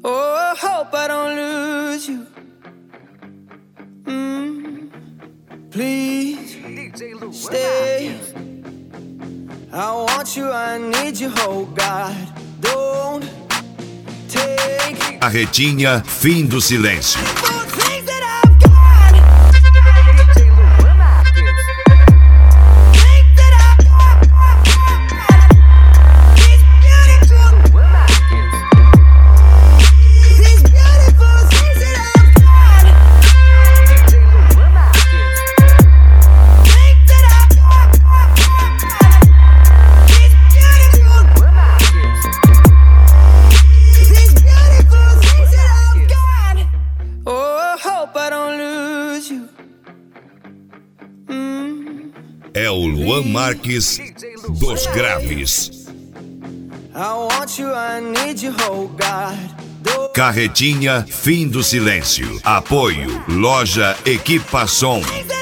Oh, I hope I don't lose you. Please stay. I want you, I need you, oh God. Don't take Carretinha, fim do silêncio. things that I've got. Things that I've got. These beautiful things that I've got. Things that I've got. These beautiful things that I've got. Oh, I hope I don't lose you. É o Luan Marques dos Graves. I want you, I need you, oh God. Don't Carretinha, fim do silêncio. Apoio, loja Equipa Som. things that